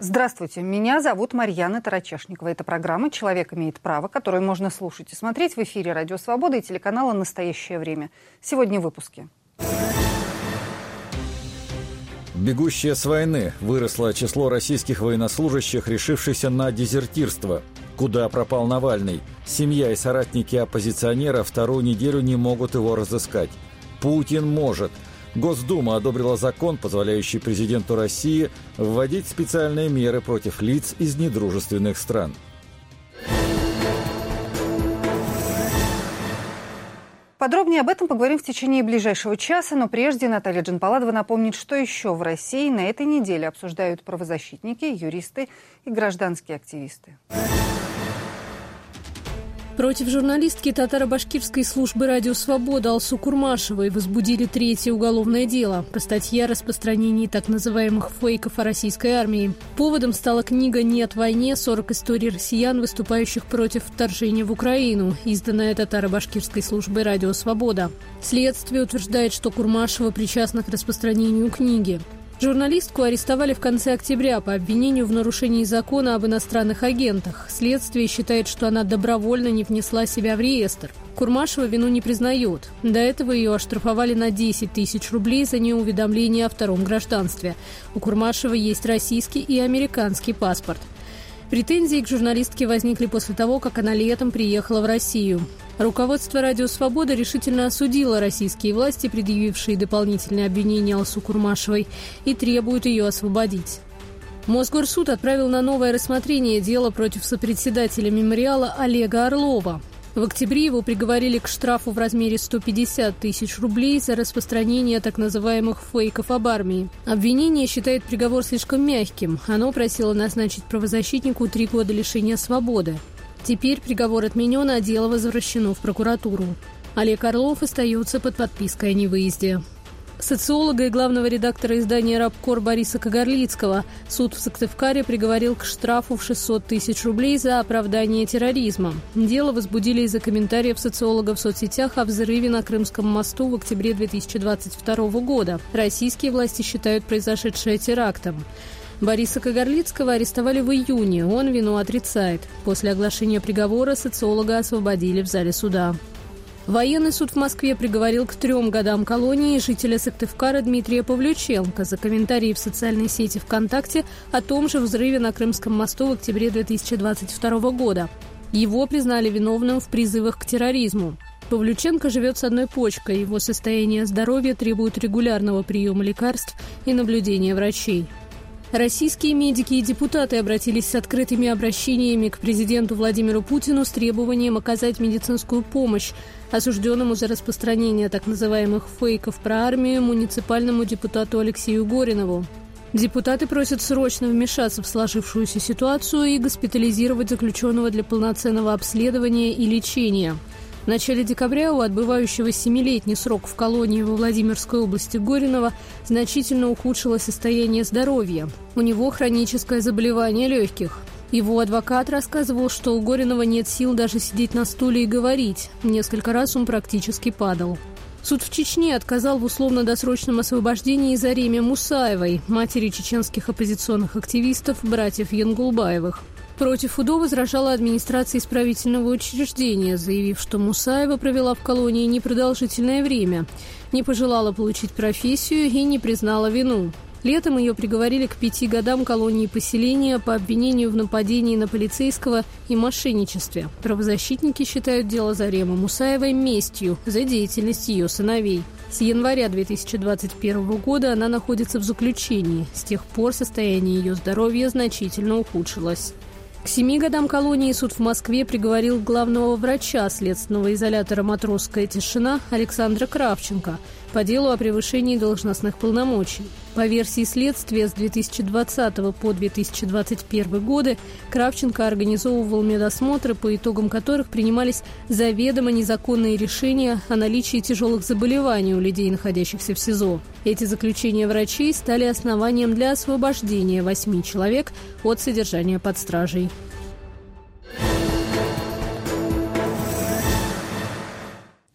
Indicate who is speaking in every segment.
Speaker 1: Здравствуйте, меня зовут Марьяна Тарачешникова. Это программа «Человек имеет право», которую можно слушать и смотреть в эфире «Радио Свобода» и телеканала «Настоящее время». Сегодня в выпуске.
Speaker 2: Бегущие с войны. Выросло число российских военнослужащих, решившихся на дезертирство. Куда пропал Навальный? Семья и соратники оппозиционера вторую неделю не могут его разыскать. Путин может. Госдума одобрила закон, позволяющий президенту России вводить специальные меры против лиц из недружественных стран.
Speaker 1: Подробнее об этом поговорим в течение ближайшего часа, но прежде Наталья Джанпаладова напомнит, что еще в России на этой неделе обсуждают правозащитники, юристы и гражданские активисты.
Speaker 3: Против журналистки татаро-башкирской службы «Радио Свобода» Алсу Курмашевой возбудили третье уголовное дело по статье о распространении так называемых фейков о российской армии. Поводом стала книга «Нет войне. 40 историй россиян, выступающих против вторжения в Украину», изданная татаро-башкирской службой «Радио Свобода». Следствие утверждает, что Курмашева причастна к распространению книги. Журналистку арестовали в конце октября по обвинению в нарушении закона об иностранных агентах. Следствие считает, что она добровольно не внесла себя в реестр. Курмашева вину не признает. До этого ее оштрафовали на 10 тысяч рублей за неуведомление о втором гражданстве. У Курмашевой есть российский и американский паспорт. Претензии к журналистке возникли после того, как она летом приехала в Россию. Руководство «Радио Свобода» решительно осудило российские власти, предъявившие дополнительные обвинения Алсу Курмашевой, и требует ее освободить. Мосгорсуд отправил на новое рассмотрение дело против сопредседателя мемориала Олега Орлова. В октябре его приговорили к штрафу в размере 150 тысяч рублей за распространение так называемых фейков об армии. Обвинение считает приговор слишком мягким. Оно просило назначить правозащитнику 3 года лишения свободы. Теперь приговор отменен, а дело возвращено в прокуратуру. Олег Орлов остается под подпиской о невыезде. Социолога и главного редактора издания «Рабкор» Бориса Кагарлицкого суд в Сыктывкаре приговорил к штрафу в 600 тысяч рублей за оправдание терроризма. Дело возбудили из-за комментариев социолога в соцсетях о взрыве на Крымском мосту в октябре 2022 года. Российские власти считают произошедшее терактом. Бориса Кагарлицкого арестовали в июне, он вину отрицает. После оглашения приговора социолога освободили в зале суда. Военный суд в Москве приговорил к 3 годам колонии жителя Сыктывкара Дмитрия Павлюченко за комментарии в социальной сети ВКонтакте о том же взрыве на Крымском мосту в октябре 2022 года. Его признали виновным в призывах к терроризму. Павлюченко живет с одной почкой, его состояние здоровья требует регулярного приема лекарств и наблюдения врачей. Российские медики и депутаты обратились с открытыми обращениями к президенту Владимиру Путину с требованием оказать медицинскую помощь осужденному за распространение так называемых фейков про армию муниципальному депутату Алексею Горинову. Депутаты просят срочно вмешаться в сложившуюся ситуацию и госпитализировать заключенного для полноценного обследования и лечения. В начале декабря у отбывающего 7-летний срок в колонии во Владимирской области Горинова значительно ухудшилось состояние здоровья. У него хроническое заболевание легких. Его адвокат рассказывал, что у Горинова нет сил даже сидеть на стуле и говорить. Несколько раз он практически падал. Суд в Чечне отказал в условно-досрочном освобождении Зареме Мусаевой, матери чеченских оппозиционных активистов, братьев Янгулбаевых. Против УДО возражала администрация исправительного учреждения, заявив, что Мусаева провела в колонии непродолжительное время, не пожелала получить профессию и не признала вину. Летом ее приговорили к 5 годам колонии поселения по обвинению в нападении на полицейского и мошенничестве. Правозащитники считают дело Заремы Мусаевой местью за деятельность ее сыновей. С января 2021 года она находится в заключении. С тех пор состояние ее здоровья значительно ухудшилось. К 7 годам колонии суд в Москве приговорил главного врача следственного изолятора «Матросская тишина» Александра Кравченко по делу о превышении должностных полномочий. По версии следствия, с 2020 по 2021 годы Кравченко организовывал медосмотры, по итогам которых принимались заведомо незаконные решения о наличии тяжелых заболеваний у людей, находящихся в СИЗО. Эти заключения врачей стали основанием для освобождения 8 человек от содержания под стражей.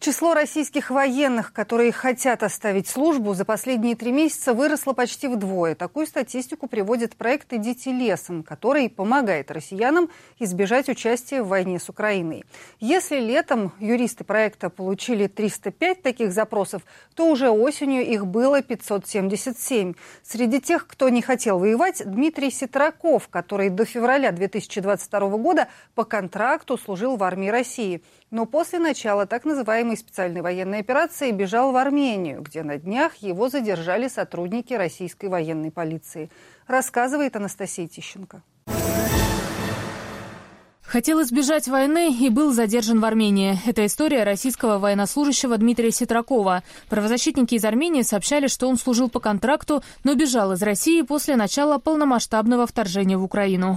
Speaker 1: Число российских военных, которые хотят оставить службу, за последние 3 месяца выросло почти вдвое. Такую статистику приводит проект «Идите лесом», который помогает россиянам избежать участия в войне с Украиной. Если летом юристы проекта получили 305 таких запросов, то уже осенью их было 577. Среди тех, кто не хотел воевать, Дмитрий Ситраков, который до февраля 2022 года по контракту служил в армии России. Но после начала так называемой специальной военной операции бежал в Армению, где на днях его задержали сотрудники российской военной полиции. Рассказывает Анастасия Тищенко.
Speaker 4: Хотел избежать войны и был задержан в Армении. Это история российского военнослужащего Дмитрия Ситракова. Правозащитники из Армении сообщали, что он служил по контракту, но бежал из России после начала полномасштабного вторжения в Украину.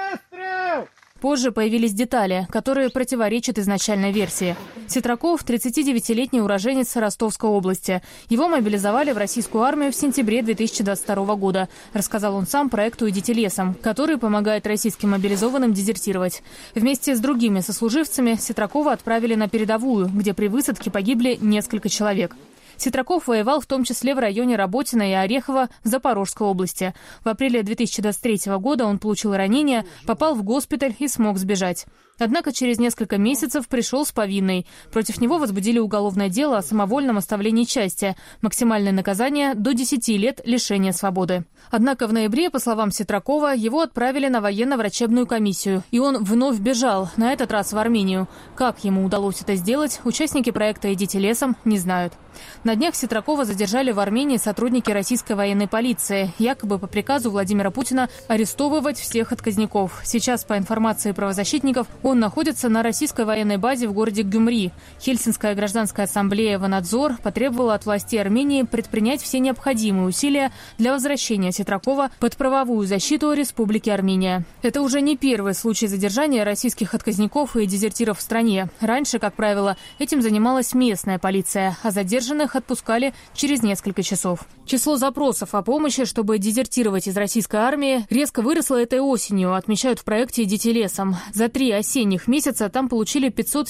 Speaker 4: Позже появились детали, которые противоречат изначальной версии. Ситраков – 39-летний уроженец Ростовской области. Его мобилизовали в российскую армию в сентябре 2022 года, рассказал он сам проекту «Идите лесом», который помогает российским мобилизованным дезертировать. Вместе с другими сослуживцами Ситракова отправили на передовую, где при высадке погибли несколько человек. Ситраков воевал в том числе в районе Работино и Орехово в Запорожской области. В апреле 2023 года он получил ранение, попал в госпиталь и смог сбежать. Однако через несколько месяцев пришел с повинной. Против него возбудили уголовное дело о самовольном оставлении части. Максимальное наказание – до 10 лет лишения свободы. Однако в ноябре, по словам Ситракова, его отправили на военно-врачебную комиссию. И он вновь бежал, на этот раз в Армению. Как ему удалось это сделать, участники проекта «Идите лесом» не знают. На днях Ситракова задержали в Армении сотрудники российской военной полиции, якобы по приказу Владимира Путина арестовывать всех отказников. Сейчас, по информации правозащитников, он находится на российской военной базе в городе Гюмри. Хельсинская гражданская ассамблея «Ванадзор» потребовала от властей Армении предпринять все необходимые усилия для возвращения Ситракова под правовую защиту Республики Армения. Это уже не первый случай задержания российских отказников и дезертиров в стране. Раньше, как правило, этим занималась местная полиция, а задержанных отпускали через несколько часов. Число запросов о помощи, чтобы дезертировать из российской армии, резко выросло этой осенью, отмечают в проекте «Идите лесом». За 3 осенних месяца там получили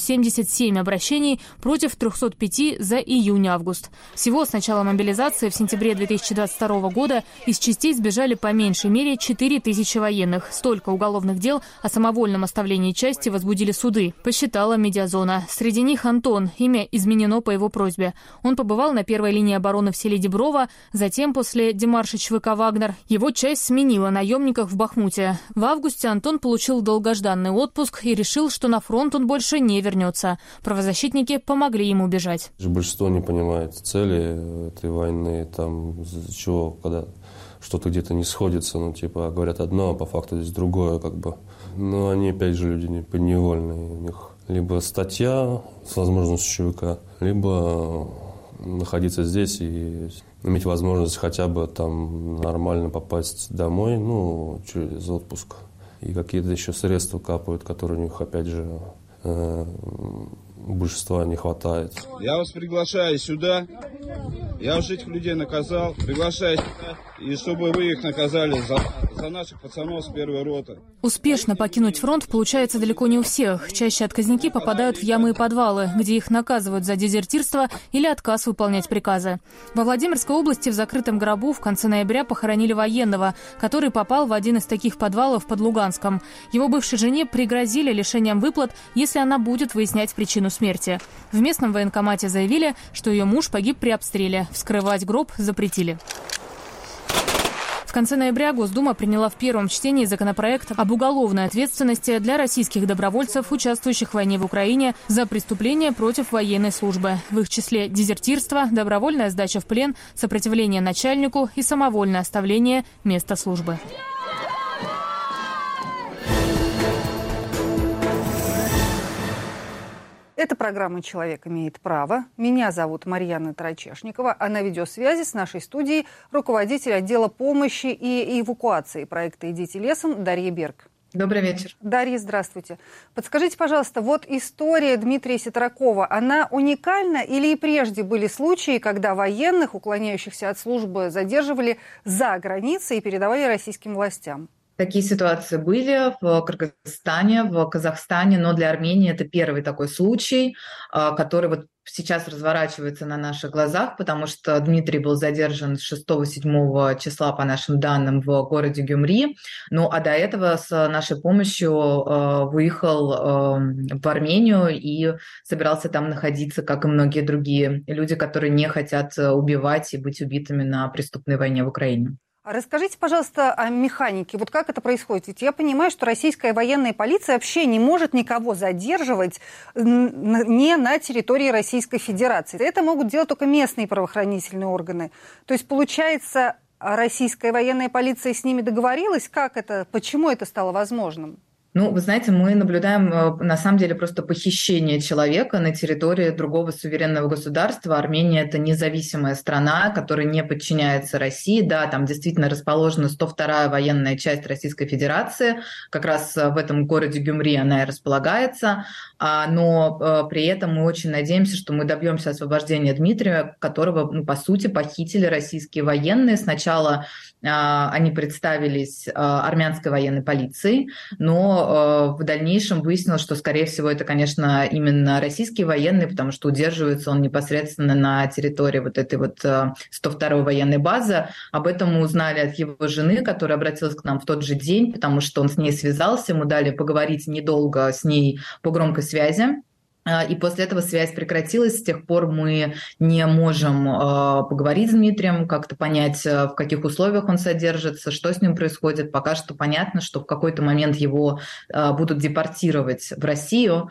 Speaker 4: 577 обращений против 305 за июнь-август. Всего с начала мобилизации в сентябре 2022 года из частей сбежали по меньшей мере 4000 военных. Столько уголовных дел о самовольном оставлении части возбудили суды, посчитала Медиазона. Среди них Антон, имя изменено по его просьбе. Он побывал на первой линии обороны в селе Деброво, затем после демарша ЧВК «Вагнер» его часть сменила наемников в Бахмуте. В августе Антон получил долгожданный отпуск и решил, что на фронт он больше не вернется. Правозащитники помогли ему бежать.
Speaker 5: Большинство не понимает цели этой войны, там, чего, когда что-то где-то не сходится, говорят одно, а по факту здесь другое, Но они, опять же, люди подневольные, у них либо статья с возможностью ЧВК, либо находиться здесь и иметь возможность хотя бы там нормально попасть домой, через отпуск. И какие-то еще средства капают, которые у них, опять же, большинства не хватает.
Speaker 6: Я вас приглашаю сюда. Я уже этих людей наказал. Приглашаю сюда. И чтобы вы их наказали за наших пацанов с первой роты.
Speaker 4: Успешно покинуть фронт получается далеко не у всех. Чаще отказники попадают в ямы и подвалы, где их наказывают за дезертирство или отказ выполнять приказы. Во Владимирской области в закрытом гробу в конце ноября похоронили военного, который попал в один из таких подвалов под Луганском. Его бывшей жене пригрозили лишением выплат, если она будет выяснять причину смерти. В местном военкомате заявили, что ее муж погиб при обстреле. Вскрывать гроб запретили. В конце ноября Госдума приняла в первом чтении законопроект об уголовной ответственности для российских добровольцев, участвующих в войне в Украине, за преступления против военной службы. В их числе дезертирство, добровольная сдача в плен, сопротивление начальнику и самовольное оставление места службы.
Speaker 1: Это программа «Человек имеет право». Меня зовут Марьяна Тарачешникова, а на видеосвязи с нашей студией руководитель отдела помощи и эвакуации проекта «Идите лесом» Дарья Берг.
Speaker 7: Добрый вечер.
Speaker 1: Дарья, здравствуйте. Подскажите, пожалуйста, вот история Дмитрия Ситракова, она уникальна или и прежде были случаи, когда военных, уклоняющихся от службы, задерживали за границей и передавали российским властям?
Speaker 7: Такие ситуации были в Кыргызстане, в Казахстане, но для Армении это первый такой случай, который вот сейчас разворачивается на наших глазах, потому что Дмитрий был задержан 6-7 числа, по нашим данным, в городе Гюмри. Ну, а до этого с нашей помощью выехал в Армению и собирался там находиться, как и многие другие люди, которые не хотят убивать и быть убитыми на преступной войне в Украине.
Speaker 1: Расскажите, пожалуйста, о механике. Вот как это происходит? Ведь я понимаю, что российская военная полиция вообще не может никого задерживать не на территории Российской Федерации. Это могут делать только местные правоохранительные органы. То есть, получается, российская военная полиция с ними договорилась? Как это? Почему это стало возможным?
Speaker 7: Ну, вы знаете, мы наблюдаем, на самом деле, просто похищение человека на территории другого суверенного государства. Армения – это независимая страна, которая не подчиняется России. Да, там действительно расположена 102-я военная часть Российской Федерации. Как раз в этом городе Гюмри она и располагается. Но при этом мы очень надеемся, что мы добьемся освобождения Дмитрия, которого, по сути, похитили российские военные. Сначала они представились армянской военной полицией, но в дальнейшем выяснилось, что, скорее всего, это, конечно, именно российские военные, потому что удерживается он непосредственно на территории вот этой вот 102-й военной базы. Об этом мы узнали от его жены, которая обратилась к нам в тот же день, потому что он с ней связался, ему дали поговорить недолго с ней по громкой связи. И после этого связь прекратилась. С тех пор мы не можем поговорить с Дмитрием, как-то понять, в каких условиях он содержится, что с ним происходит. Пока что понятно, что в какой-то момент его будут депортировать в Россию.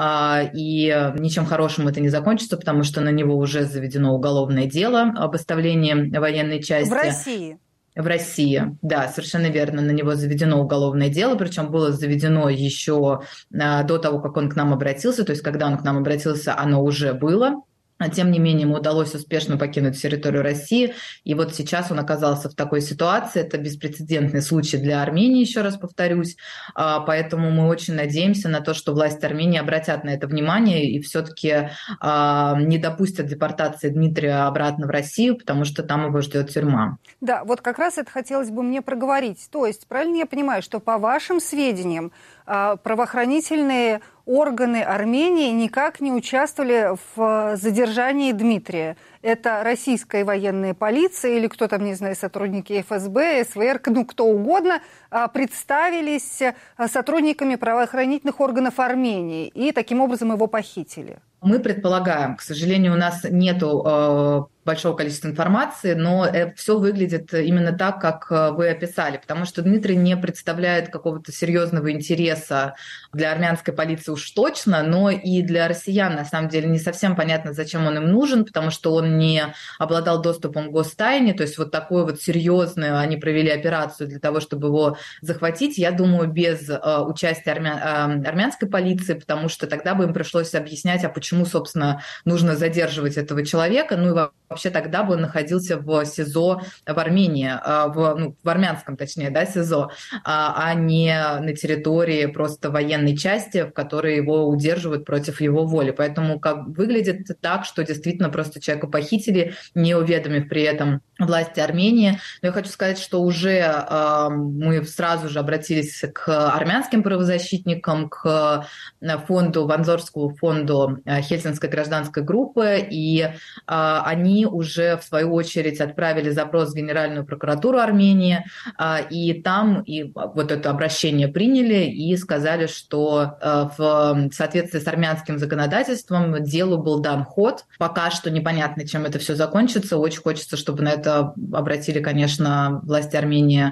Speaker 7: И ничем хорошим это не закончится, потому что на него уже заведено уголовное дело об оставлении военной части.
Speaker 1: В России?
Speaker 7: В России, да, совершенно верно, на него заведено уголовное дело, причем было заведено еще до того, как он к нам обратился, то есть когда он к нам обратился, оно уже было. Тем не менее, ему удалось успешно покинуть территорию России, и вот сейчас он оказался в такой ситуации. Это беспрецедентный случай для Армении, еще раз повторюсь, поэтому мы очень надеемся на то, что власти Армении обратят на это внимание и все-таки не допустят депортации Дмитрия обратно в Россию, потому что там его ждет тюрьма.
Speaker 1: Да, вот как раз это хотелось бы мне проговорить. То есть, правильно я понимаю, что по вашим сведениям правоохранительные органы Армении никак не участвовали в задержании Дмитрия? Это российская военная полиция или кто там, не знаю, сотрудники ФСБ, СВР, кто угодно, представились сотрудниками правоохранительных органов Армении и таким образом его похитили?
Speaker 7: Мы предполагаем, к сожалению, у нас нету большого количества информации, но все выглядит именно так, как вы описали, потому что Дмитрий не представляет какого-то серьезного интереса для армянской полиции уж точно, но и для россиян, на самом деле, не совсем понятно, зачем он им нужен, потому что он не обладал доступом к гостайне, то есть вот такую вот серьезную они провели операцию для того, чтобы его захватить, я думаю, без участия армянской полиции, потому что тогда бы им пришлось объяснять, а почему, собственно, нужно задерживать этого человека, ну и вообще тогда бы он находился в СИЗО в Армении, в армянском, точнее, да, СИЗО, а не на территории просто военной части, в которой его удерживают против его воли. Поэтому как выглядит так, что действительно просто человека похитили, не уведомив при этом власти Армении. Но я хочу сказать, что уже мы сразу же обратились к армянским правозащитникам, к фонду, Ванзорскому фонду Хельсинской гражданской группы, и они уже, в свою очередь, отправили запрос в Генеральную прокуратуру Армении, и там вот это обращение приняли и сказали, что в соответствии с армянским законодательством делу был дан ход. Пока что непонятно, чем это все закончится. Очень хочется, чтобы на это обратили, конечно, власти Армении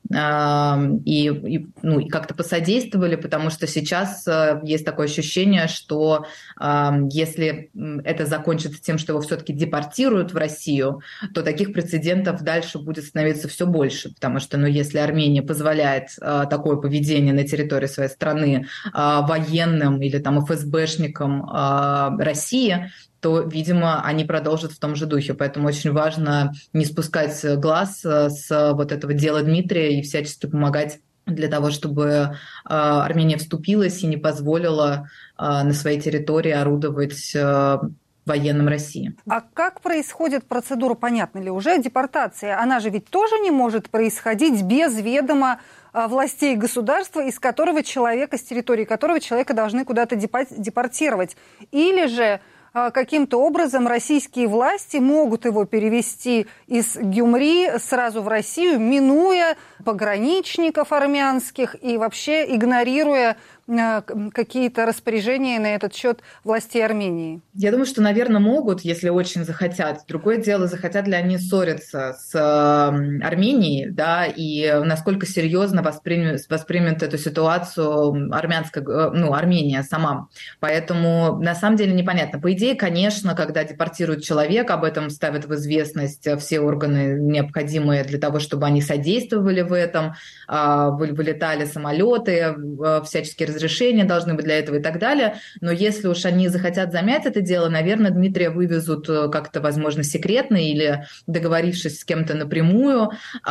Speaker 7: и как-то посодействовали, потому что сейчас есть такое ощущение, что если это закончится тем, что его все-таки депортируют в Россию, то таких прецедентов дальше будет становиться все больше, потому что, если Армения позволяет такое поведение на территории своей страны военным или там ФСБшникам России, то, видимо, они продолжат в том же духе. Поэтому очень важно не спускать глаз с вот этого дела Дмитрия и всячески помогать для того, чтобы Армения вступилась и не позволила на своей территории орудовать военным России.
Speaker 1: А как происходит процедура, понятно ли уже, депортация? Она же ведь тоже не может происходить без ведома властей государства, из территории которого человека должны куда-то депортировать. Или же каким-то образом российские власти могут его перевести из Гюмри сразу в Россию, минуя пограничников армянских и вообще игнорируя какие-то распоряжения на этот счет властей Армении?
Speaker 7: Я думаю, что, наверное, могут, если очень захотят. Другое дело, захотят ли они ссориться с Арменией, да, и насколько серьезно воспримет эту ситуацию Армения сама. Поэтому, на самом деле, непонятно. По идее, конечно, когда депортируют человека, об этом ставят в известность все органы, необходимые для того, чтобы они содействовали в этом, вылетали самолеты, всяческие разрешения должны быть для этого и так далее. Но если уж они захотят замять это дело, наверное, Дмитрия вывезут как-то, возможно, секретно или договорившись с кем-то напрямую.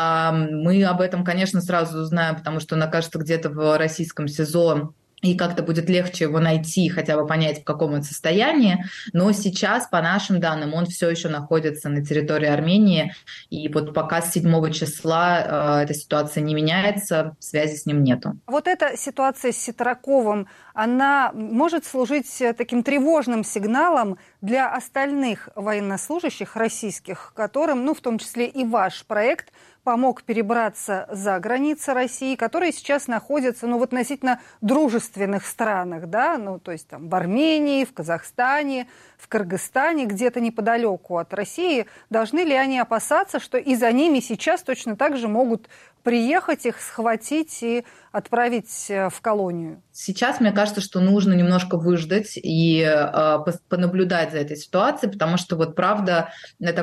Speaker 7: Мы об этом, конечно, сразу узнаем, потому что он окажется где-то в российском СИЗО, и как-то будет легче его найти, хотя бы понять, в каком он состоянии. Но сейчас, по нашим данным, он все еще находится на территории Армении. И вот пока с 7 числа эта ситуация не меняется, связи с ним нету.
Speaker 1: Вот эта ситуация с Сетраковым, она может служить таким тревожным сигналом для остальных военнослужащих российских, которым, в том числе и ваш проект, помог перебраться за границы России, которые сейчас находятся в относительно дружественных странах, да, то есть там в Армении, в Казахстане, в Кыргызстане, где-то неподалеку от России. Должны ли они опасаться, что и за ними сейчас точно так же могут приехать, их схватить и отправить в колонию?
Speaker 7: Сейчас, мне кажется, что нужно немножко выждать и понаблюдать за этой ситуацией, потому что правда, это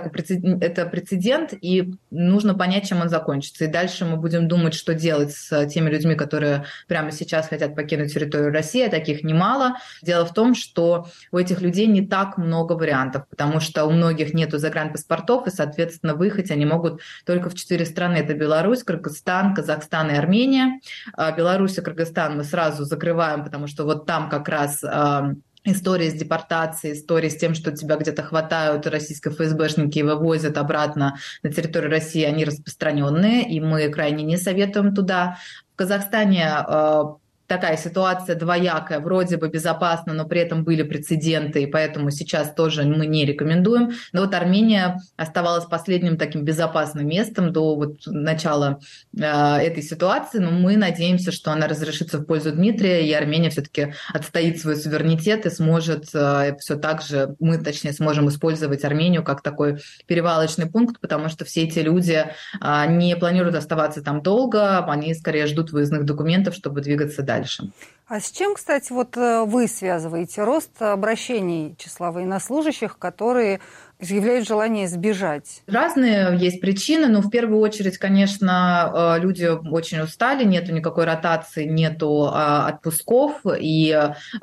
Speaker 7: прецедент, и нужно понять, чем он закончится. И дальше мы будем думать, что делать с теми людьми, которые прямо сейчас хотят покинуть территорию России, а таких немало. Дело в том, что у этих людей не так много вариантов, потому что у многих нету загранпаспортов, и, соответственно, выехать они могут только в 4 страны. Это Беларусь, Кыргызстан, Казахстан и Армения. Беларусь и Кыргызстан мы сразу закрываем, потому что там как раз история с депортацией, история с тем, что тебя где-то хватают российские ФСБшники и вывозят обратно на территорию России, они распространенные, и мы крайне не советуем туда. В Казахстане такая ситуация двоякая, вроде бы безопасно, но при этом были прецеденты, и поэтому сейчас тоже мы не рекомендуем. Но Армения оставалась последним таким безопасным местом до начала этой ситуации, но мы надеемся, что она разрешится в пользу Дмитрия, и Армения все-таки отстоит свой суверенитет и сможет все так же, сможем использовать Армению как такой перевалочный пункт, потому что все эти люди не планируют оставаться там долго, они скорее ждут выездных документов, чтобы двигаться дальше.
Speaker 1: А с чем, кстати, вы связываете рост обращений числа военнослужащих, которые изъявляют желание сбежать?
Speaker 7: Разные есть причины, но в первую очередь, конечно, люди очень устали, нету никакой ротации, нету отпусков. И,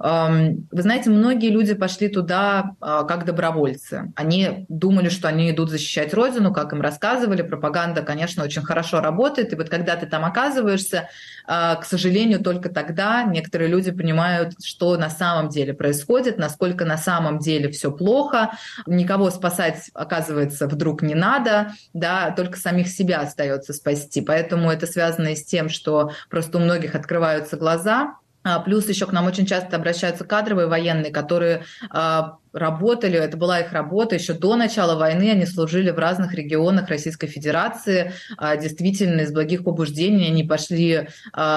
Speaker 7: вы знаете, многие люди пошли туда как добровольцы. Они думали, что они идут защищать родину, как им рассказывали. Пропаганда, конечно, очень хорошо работает. И когда ты там оказываешься, к сожалению, только тогда некоторые люди понимают, что на самом деле происходит, насколько на самом деле все плохо. Никого спасать, оказывается, вдруг не надо, да, только самих себя остается спасти. Поэтому это связано и с тем, что просто у многих открываются глаза. Плюс еще к нам очень часто обращаются кадровые военные, которые работали, это была их работа еще до начала войны, они служили в разных регионах Российской Федерации, действительно из благих побуждений они пошли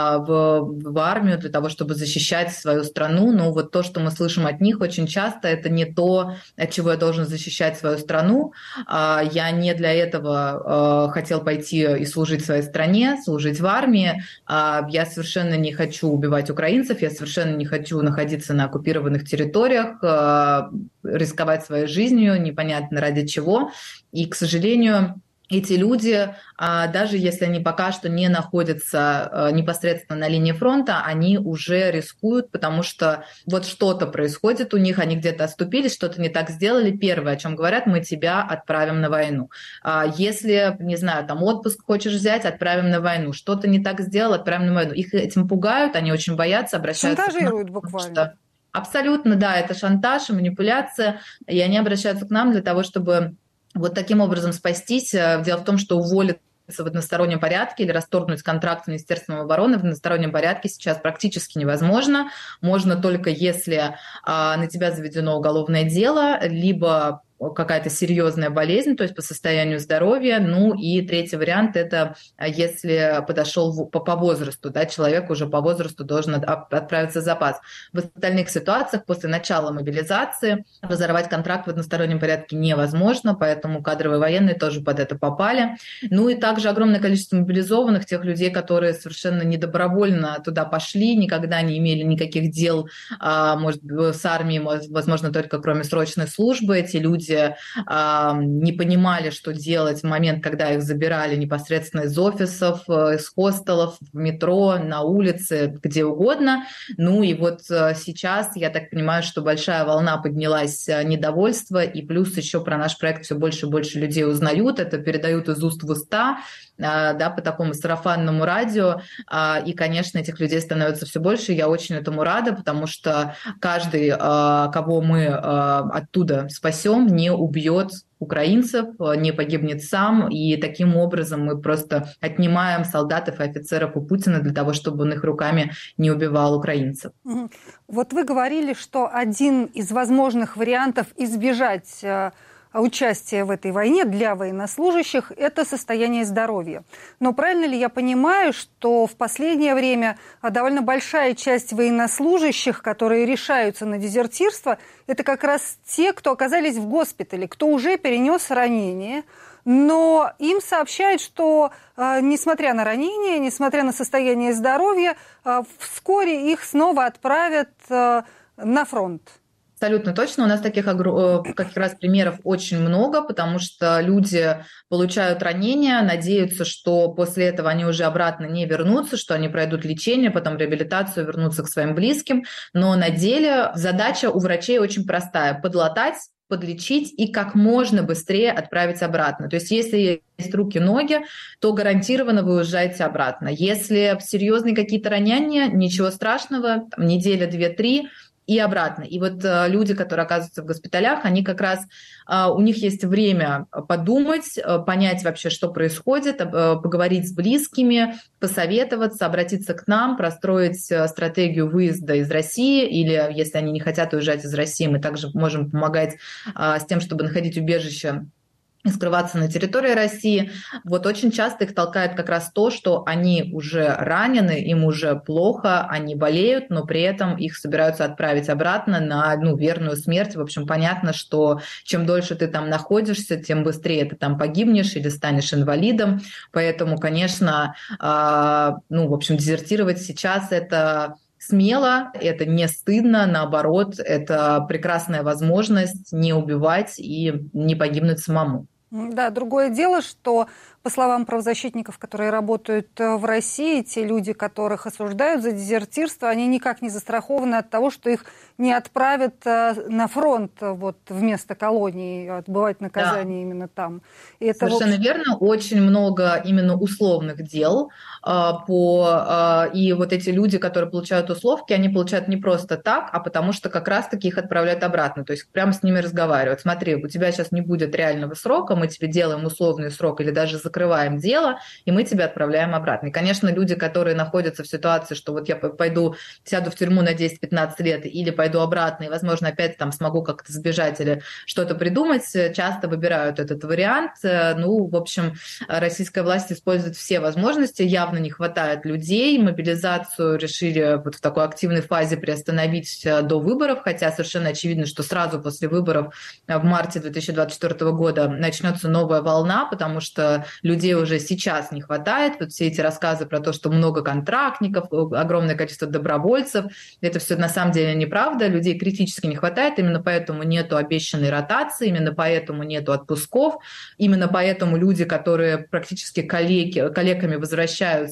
Speaker 7: в армию для того, чтобы защищать свою страну, но то, что мы слышим от них очень часто, это не то, от чего я должен защищать свою страну, я не для этого хотел пойти и служить своей стране, служить в армии, я совершенно не хочу убивать украинцев, я совершенно не хочу находиться на оккупированных территориях, рисковать своей жизнью, непонятно ради чего. И, к сожалению, эти люди, даже если они пока что не находятся непосредственно на линии фронта, они уже рискуют, потому что что-то происходит у них, они где-то отступились, что-то не так сделали. Первое, о чем говорят, мы тебя отправим на войну. Если, не знаю, отпуск хочешь взять, отправим на войну. Что-то не так сделал, отправим на войну. Их этим пугают, они очень боятся, обращаются
Speaker 1: шантажируют буквально.
Speaker 7: Абсолютно, да, это шантаж и манипуляция, и они обращаются к нам для того, чтобы таким образом спастись. Дело в том, что уволят в одностороннем порядке или расторгнуть контракт с Министерством обороны в одностороннем порядке сейчас практически невозможно. Можно только если на тебя заведено уголовное дело, либо какая-то серьезная болезнь, то есть по состоянию здоровья. Ну и третий вариант – это если подошел по возрасту, да, человек уже по возрасту должен отправиться в запас. В остальных ситуациях после начала мобилизации разорвать контракт в одностороннем порядке невозможно, поэтому кадровые военные тоже под это попали. Ну и также огромное количество мобилизованных, тех людей, которые совершенно недобровольно туда пошли, никогда не имели никаких дел, может, с армией, возможно, только кроме срочной службы. Эти люди не понимали, что делать в момент, когда их забирали непосредственно из офисов, из хостелов, в метро, на улице, где угодно. Ну и вот сейчас, я так понимаю, что большая волна поднялась недовольства, и плюс еще про наш проект все больше и больше людей узнают, это передают из уст в уста, да, по такому сарафанному радио, и, конечно, этих людей становится все больше, я очень этому рада, потому что каждый, кого мы оттуда спасем, не убьет украинцев, не погибнет сам, и таким образом мы просто отнимаем солдатов и офицеров у Путина для того, чтобы он их руками не убивал украинцев.
Speaker 1: Вот вы говорили, что один из возможных вариантов избежать участия в этой войне для военнослужащих – это состояние здоровья. Но правильно ли я понимаю, что в последнее время довольно большая часть военнослужащих, которые решаются на дезертирство, это как раз те, кто оказались в госпитале, кто уже перенес ранение, но им сообщают, что, несмотря на ранение, несмотря на состояние здоровья, вскоре их снова отправят на фронт?
Speaker 7: Абсолютно точно. У нас таких как раз примеров очень много, потому что люди получают ранения, надеются, что после этого они уже обратно не вернутся, что они пройдут лечение, потом реабилитацию, вернутся к своим близким. Но на деле задача у врачей очень простая – подлатать, подлечить и как можно быстрее отправить обратно. То есть если есть руки, ноги, то гарантированно вы уезжаете обратно. Если серьезные какие-то ранения, ничего страшного, там, неделя, 2-3, и обратно. И вот люди, которые оказываются в госпиталях, они как раз, у них есть время подумать, понять вообще, что происходит, поговорить с близкими, посоветоваться, обратиться к нам, простроить стратегию выезда из России, или если они не хотят уезжать из России, мы также можем помогать с тем, чтобы находить убежище и скрываться на территории России. Вот очень часто их толкает как раз то, что они уже ранены, им уже плохо, они болеют, но при этом их собираются отправить обратно на верную смерть. В общем, понятно, что чем дольше ты там находишься, тем быстрее ты там погибнешь или станешь инвалидом. Поэтому, конечно, в общем, дезертировать сейчас это смело, это не стыдно, наоборот, это прекрасная возможность не убивать и не погибнуть самому.
Speaker 1: Да, другое дело, что, по словам правозащитников, которые работают в России, те люди, которых осуждают за дезертирство, они никак не застрахованы от того, что их не отправят на фронт вместо колонии, отбывать наказание именно там.
Speaker 7: И это совершенно верно. Очень много именно условных дел. И вот эти люди, которые получают условки, они получают не просто так, а потому что как раз-таки их отправляют обратно. То есть прямо с ними разговаривают. Смотри, у тебя сейчас не будет реального срока, мы тебе делаем условный срок или даже закрываем дело, и мы тебя отправляем обратно. И, конечно, люди, которые находятся в ситуации, что вот я пойду, сяду в тюрьму на 10-15 лет или пойду обратно, и, возможно, опять там смогу как-то сбежать или что-то придумать, часто выбирают этот вариант. В общем, российская власть использует все возможности, явно не хватает людей, мобилизацию решили вот в такой активной фазе приостановить до выборов, хотя совершенно очевидно, что сразу после выборов в марте 2024 года начнется новая волна, потому что людей уже сейчас не хватает. Вот все эти рассказы про то, что много контрактников, огромное количество добровольцев, это все на самом деле неправда. Людей критически не хватает, именно поэтому нету обещанной ротации, именно поэтому нету отпусков, именно поэтому люди, которые практически коллегами возвращаются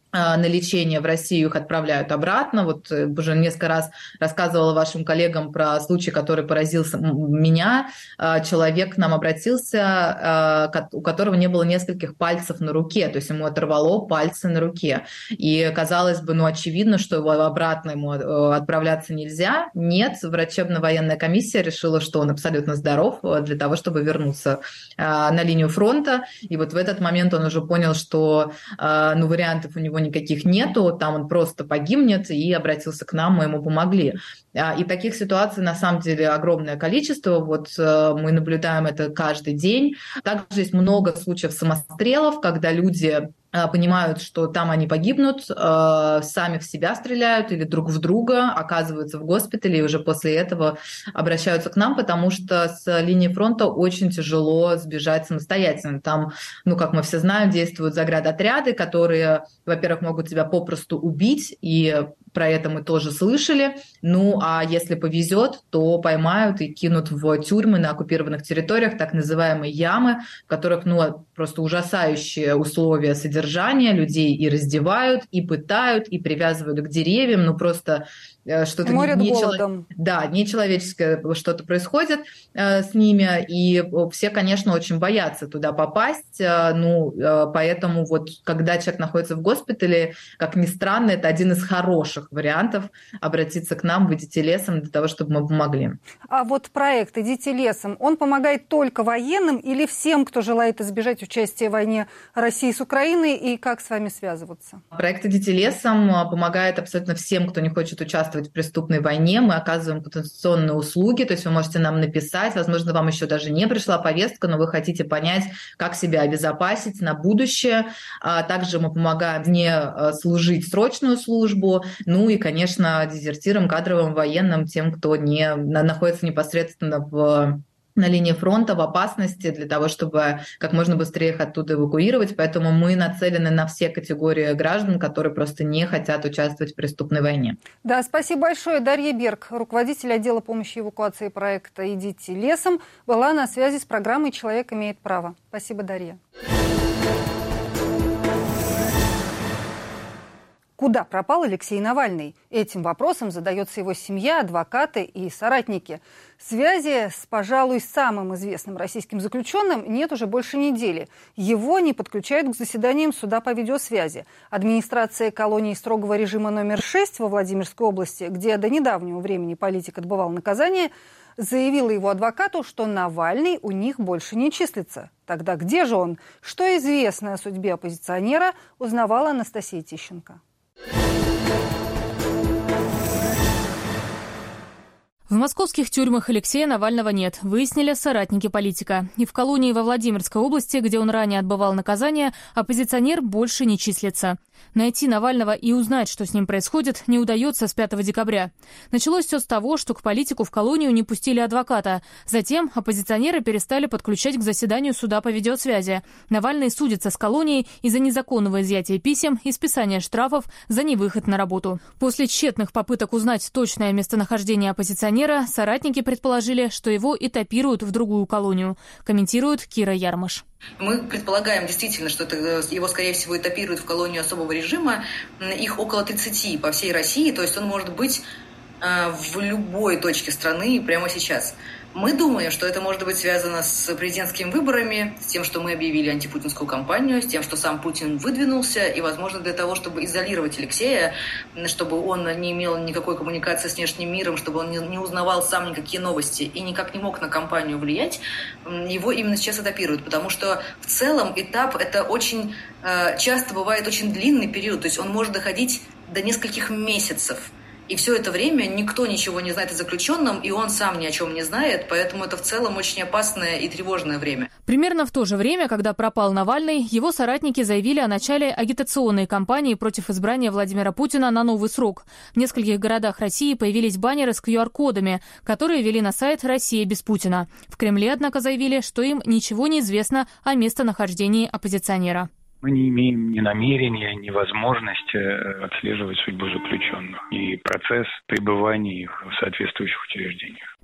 Speaker 7: на лечение в Россию, их отправляют обратно. Вот уже несколько раз рассказывала вашим коллегам про случай, который поразил меня. Человек к нам обратился, у которого не было нескольких пальцев на руке, то есть ему оторвало пальцы на руке. И казалось бы, очевидно, что его обратно ему отправляться нельзя. Нет, врачебно-военная комиссия решила, что он абсолютно здоров для того, чтобы вернуться на линию фронта. И вот в этот момент он уже понял, что вариантов у него никаких нету, там он просто погибнет, и обратился к нам, мы ему помогли. И таких ситуаций на самом деле огромное количество, вот мы наблюдаем это каждый день. Также есть много случаев самострелов, когда люди понимают, что там они погибнут, сами в себя стреляют или друг в друга, оказываются в госпитале и уже после этого обращаются к нам, потому что с линии фронта очень тяжело сбежать самостоятельно. Там, как мы все знаем, действуют заградотряды, которые, во-первых, могут тебя попросту убить, и про это мы тоже слышали. А если повезет, то поймают и кинут в тюрьмы на оккупированных территориях, так называемые ямы, в которых просто ужасающие условия содержания, людей и раздевают, и пытают, и привязывают к деревьям, просто что-то нечеловеческое что-то происходит с ними, и все, конечно, очень боятся туда попасть, поэтому когда человек находится в госпитале, как ни странно, это один из хороших вариантов обратиться к нам в «Идите лесом» для того, чтобы мы помогли.
Speaker 1: А вот проект «Идите лесом», он помогает только военным или всем, кто желает избежать участия в войне России с Украиной, и как с вами связываться?
Speaker 7: Проект «Идите лесом» помогает абсолютно всем, кто не хочет участвовать в преступной войне. Мы оказываем консультационные услуги, то есть вы можете нам написать, возможно, вам еще даже не пришла повестка, но вы хотите понять, как себя обезопасить на будущее. Также мы помогаем не служить срочную службу, и, конечно, дезертирам, кадровым военным, тем, кто не находится непосредственно на линии фронта в опасности, для того, чтобы как можно быстрее их оттуда эвакуировать. Поэтому мы нацелены на все категории граждан, которые просто не хотят участвовать в преступной войне.
Speaker 1: Да, спасибо большое. Дарья Берг, руководитель отдела помощи и эвакуации проекта «Идите лесом», была на связи с программой «Человек имеет право». Спасибо, Дарья. Куда пропал Алексей Навальный? Этим вопросом задается его семья, адвокаты и соратники. Связи с, пожалуй, самым известным российским заключенным нет уже больше недели. Его не подключают к заседаниям суда по видеосвязи. Администрация колонии строгого режима номер 6 во Владимирской области, где до недавнего времени политик отбывал наказание, заявила его адвокату, что Навальный у них больше не числится. Тогда где же он? Что известно о судьбе оппозиционера, узнавала Анастасия Тищенко.
Speaker 4: В московских тюрьмах Алексея Навального нет, выяснили соратники политика. И в колонии во Владимирской области, где он ранее отбывал наказание, оппозиционер больше не числится. Найти Навального и узнать, что с ним происходит, не удается с 5 декабря. Началось все с того, что к политику в колонию не пустили адвоката. Затем оппозиционеры перестали подключать к заседанию суда по видеосвязи. Навальный судится с колонией из-за незаконного изъятия писем и списания штрафов за невыход на работу. После тщетных попыток узнать точное местонахождение оппозиционера, соратники предположили, что его этапируют в другую колонию. Комментирует Кира Ярмаш.
Speaker 8: Мы предполагаем действительно, что его, скорее всего, этапируют в колонию особого режима. Их около 30 по всей России, то есть он может быть в любой точке страны прямо сейчас. Мы думаем, что это может быть связано с президентскими выборами, с тем, что мы объявили антипутинскую кампанию, с тем, что сам Путин выдвинулся, и, возможно, для того, чтобы изолировать Алексея, чтобы он не имел никакой коммуникации с внешним миром, чтобы он не узнавал сам никакие новости и никак не мог на кампанию влиять, его именно сейчас этапируют, потому что в целом этап это очень часто бывает очень длинный период, то есть он может доходить до нескольких месяцев. И все это время никто ничего не знает о заключенном, и он сам ни о чем не знает, поэтому это в целом очень опасное и тревожное время.
Speaker 4: Примерно в то же время, когда пропал Навальный, его соратники заявили о начале агитационной кампании против избрания Владимира Путина на новый срок. В нескольких городах России появились баннеры с QR-кодами, которые вели на сайт «Россия без Путина». В Кремле, однако, заявили, что им ничего не известно о местонахождении оппозиционера.
Speaker 9: Мы не имеем ни намерения, ни возможности отслеживать судьбу заключенных и процесс пребывания их в соответствующих учреждениях.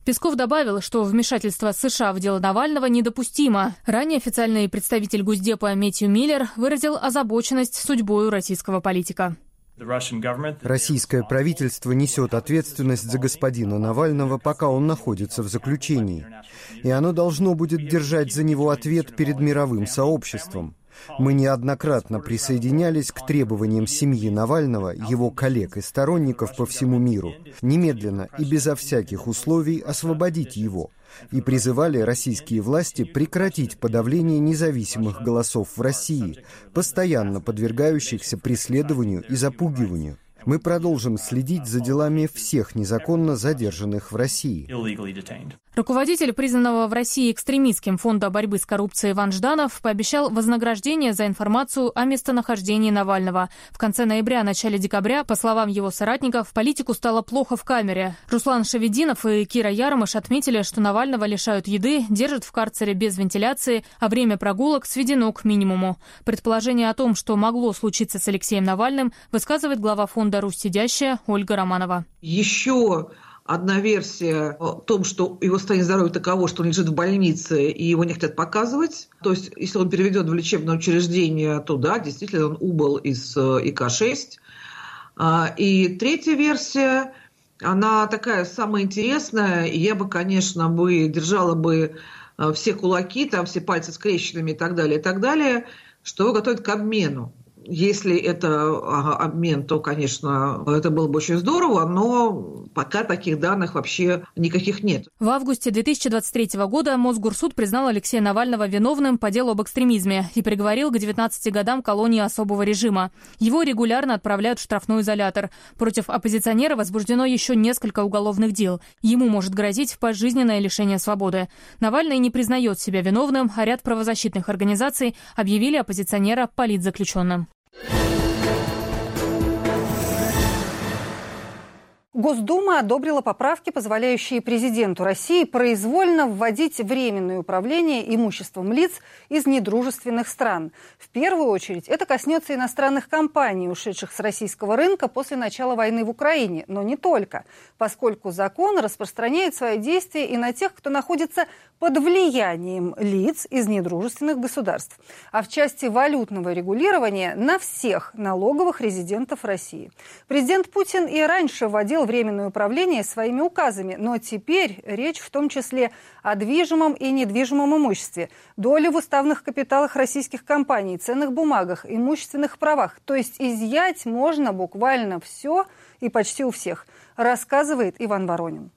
Speaker 4: Песков добавил, что вмешательство США в дело Навального недопустимо. Ранее официальный представитель Госдепа Мэтью Миллер выразил озабоченность судьбой российского политика.
Speaker 10: Российское правительство несет ответственность за господина Навального, пока он находится в заключении. И оно должно будет держать за него ответ перед мировым сообществом. Мы неоднократно присоединялись к требованиям семьи Навального, его коллег и сторонников по всему миру, немедленно и безо всяких условий освободить его, и призывали российские власти прекратить подавление независимых голосов в России, постоянно подвергающихся преследованию и запугиванию. Мы продолжим следить за делами всех незаконно задержанных в России.
Speaker 4: Руководитель признанного в России экстремистским фонда борьбы с коррупцией Иван Жданов пообещал вознаграждение за информацию о местонахождении Навального. В конце ноября-начале декабря, по словам его соратников, политику стало плохо в камере. Руслан Шавединов и Кира Ярмыш отметили, что Навального лишают еды, держат в карцере без вентиляции, а время прогулок сведено к минимуму. Предположение о том, что могло случиться с Алексеем Навальным, высказывает глава фонда «Русь сидящая» Ольга Романова.
Speaker 11: Еще одна версия о том, что его состояние здоровья таково, что он лежит в больнице и его не хотят показывать. То есть, если он переведен в лечебное учреждение, то да, действительно, он убыл из ИК-6. И третья версия, она такая самая интересная. И я бы, конечно, держала бы все кулаки, там все пальцы скрещенными и так далее, что его готовят к обмену. Если это обмен, то, конечно, это было бы очень здорово, но пока таких данных вообще никаких нет.
Speaker 4: В августе 2023 года Мосгорсуд признал Алексея Навального виновным по делу об экстремизме и приговорил к 19 годам колонии особого режима. Его регулярно отправляют в штрафной изолятор. Против оппозиционера возбуждено еще несколько уголовных дел. Ему может грозить пожизненное лишение свободы. Навальный не признает себя виновным, а ряд правозащитных организаций объявили оппозиционера политзаключенным.
Speaker 1: Госдума одобрила поправки, позволяющие президенту России произвольно вводить временное управление имуществом лиц из недружественных стран. В первую очередь это коснется иностранных компаний, ушедших с российского рынка после начала войны в Украине, но не только, поскольку закон распространяет свои действия и на тех, кто находится под влиянием лиц из недружественных государств, а в части валютного регулирования на всех налоговых резидентов России. Президент Путин и раньше вводил временное управление своими указами, но теперь речь в том числе о движимом и недвижимом имуществе, доли в уставных капиталах российских компаний, ценных бумагах, имущественных правах. То есть изъять можно буквально все и почти у всех, рассказывает Иван Воронин.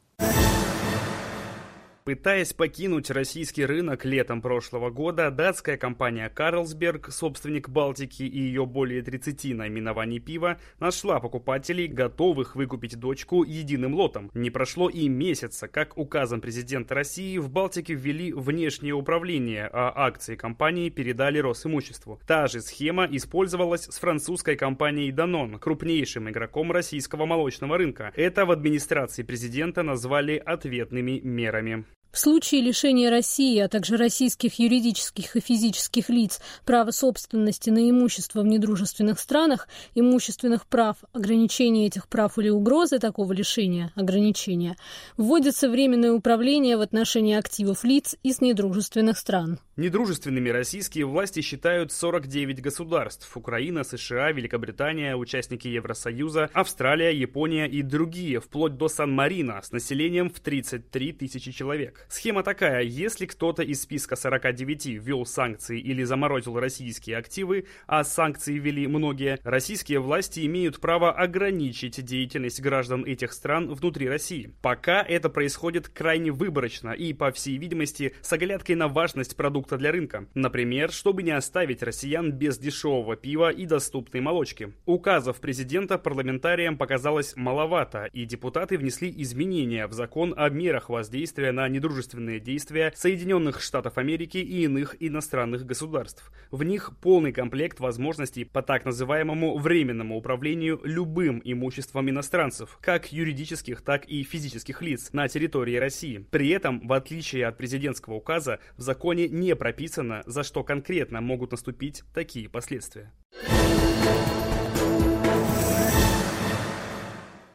Speaker 12: Пытаясь покинуть российский рынок летом прошлого года, датская компания Carlsberg, собственник Балтики и ее более 30 наименований пива, нашла покупателей, готовых выкупить дочку единым лотом. Не прошло и месяца, как указом президента России в Балтике ввели внешнее управление, а акции компании передали Росимуществу. Та же схема использовалась с французской компанией Danone, крупнейшим игроком российского молочного рынка. Это в администрации президента назвали ответными мерами.
Speaker 3: В случае лишения России, а также российских юридических и физических лиц права собственности на имущество в недружественных странах, имущественных прав, ограничения этих прав или угрозы такого лишения, ограничения, вводится временное управление в отношении активов лиц из недружественных стран.
Speaker 12: Недружественными российские власти считают 49 государств – Украина, США, Великобритания, участники Евросоюза, Австралия, Япония и другие, вплоть до Сан-Марино с населением в 33 тысячи человек. Схема такая: если кто-то из списка 49 ввел санкции или заморозил российские активы, а санкции ввели многие, российские власти имеют право ограничить деятельность граждан этих стран внутри России. Пока это происходит крайне выборочно и, по всей видимости, с оглядкой на важность продукта для рынка. Например, чтобы не оставить россиян без дешевого пива и доступной молочки. Указов президента парламентариям показалось маловато, и депутаты внесли изменения в закон о мерах воздействия на недружественные действия Соединенных Штатов Америки и иных иностранных государств. В них полный комплект возможностей по так называемому временному управлению любым имуществом иностранцев, как юридических, так и физических лиц на территории России. При этом, в отличие от президентского указа, в законе не прописано, за что конкретно могут наступить такие последствия.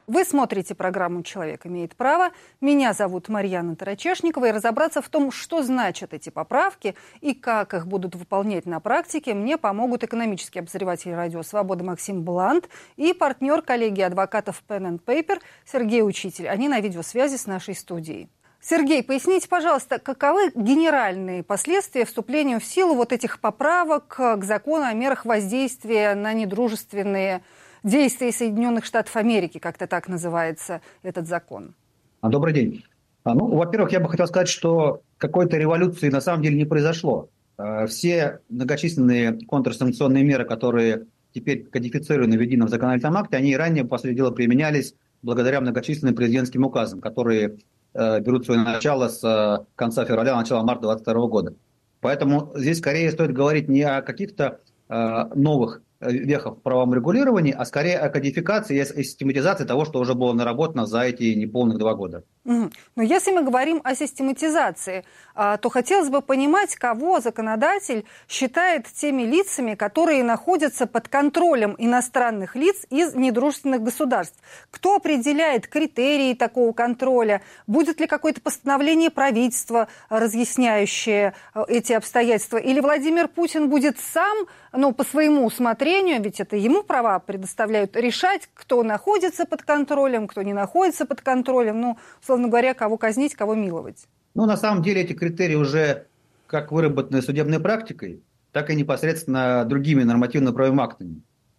Speaker 1: Вы смотрите программу «Человек имеет право». Меня зовут Марьяна Тарачешникова. И разобраться в том, что значат эти поправки и как их будут выполнять на практике, мне помогут экономический обозреватель «Радио Свобода» Максим Блант и партнер коллегии адвокатов Pen & Paper Сергей Учитель. Они на видеосвязи с нашей студией. Сергей, поясните, пожалуйста, каковы генеральные последствия вступления в силу вот этих поправок к закону о мерах воздействия на недружественные действия Соединенных Штатов Америки, как-то так называется этот закон?
Speaker 13: Добрый день. Во-первых, я бы хотел сказать, что какой-то революции на самом деле не произошло. Все многочисленные контрсанкционные меры, которые теперь кодифицированы в едином законодательном акте, они и ранее, по сути дела, применялись благодаря многочисленным президентским указам, которые берут свое начало с конца февраля, начала марта 2022 года. Поэтому здесь скорее стоит говорить не о каких-то новых вехах в правовом регулировании, а скорее о кодификации и систематизации того, что уже было наработано за эти неполных 2 года.
Speaker 1: Но если мы говорим о систематизации, то хотелось бы понимать, кого законодатель считает теми лицами, которые находятся под контролем иностранных лиц из недружественных государств. Кто определяет критерии такого контроля? Будет ли какое-то постановление правительства, разъясняющее эти обстоятельства? Или Владимир Путин будет сам, по своему усмотрению, ведь это ему права предоставляют, решать, кто находится под контролем, кто не находится под контролем, условно говоря, кого казнить, кого миловать?
Speaker 13: На самом деле эти критерии уже как выработаны судебной практикой, так и непосредственно другими нормативно-правовыми актами.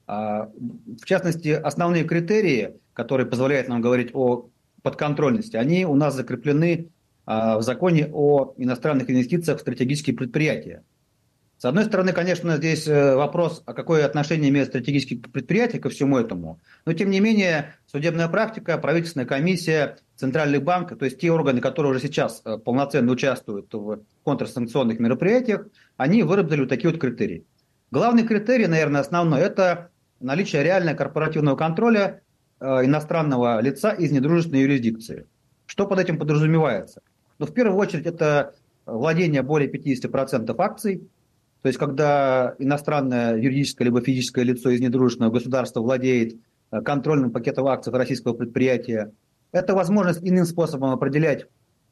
Speaker 13: В частности, основные критерии, которые позволяют нам говорить о подконтрольности, они у нас закреплены в законе о иностранных инвестициях в стратегические предприятия. С одной стороны, конечно, здесь вопрос, а какое отношение имеют стратегические предприятия ко всему этому. Но, тем не менее, судебная практика, правительственная комиссия, Центральный банк, то есть те органы, которые уже сейчас полноценно участвуют в контрсанкционных мероприятиях, они выработали вот такие вот критерии. Главный критерий, наверное, основной, это наличие реального корпоративного контроля иностранного лица из недружественной юрисдикции. Что под этим подразумевается? В первую очередь, это владение более 50% акций. То есть, когда иностранное юридическое либо физическое лицо из недружественного государства владеет контрольным пакетом акций российского предприятия, это возможность иным способом определять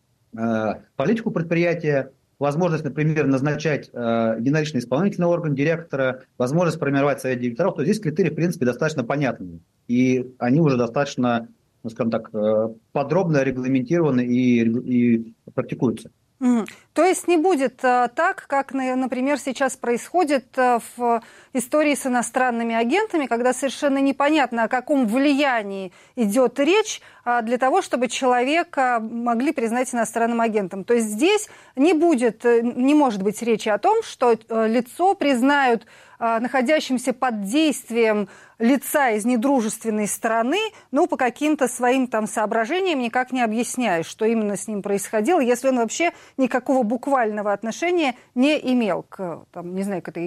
Speaker 13: политику предприятия, возможность, например, назначать единоличный исполнительный орган, директора, возможность формировать совет директоров. То здесь критерии, в принципе, достаточно понятны. И они уже достаточно, скажем так, подробно регламентированы и практикуются.
Speaker 1: То есть не будет так, как, например, сейчас происходит в истории с иностранными агентами, когда совершенно непонятно, о каком влиянии идет речь для того, чтобы человека могли признать иностранным агентом. То есть здесь не может быть речи о том, что лицо признают находящимся под действием лица из недружественной страны, по каким-то своим соображениям, никак не объясняя, что именно с ним происходило, если он вообще никакого буквального отношения не имел к этому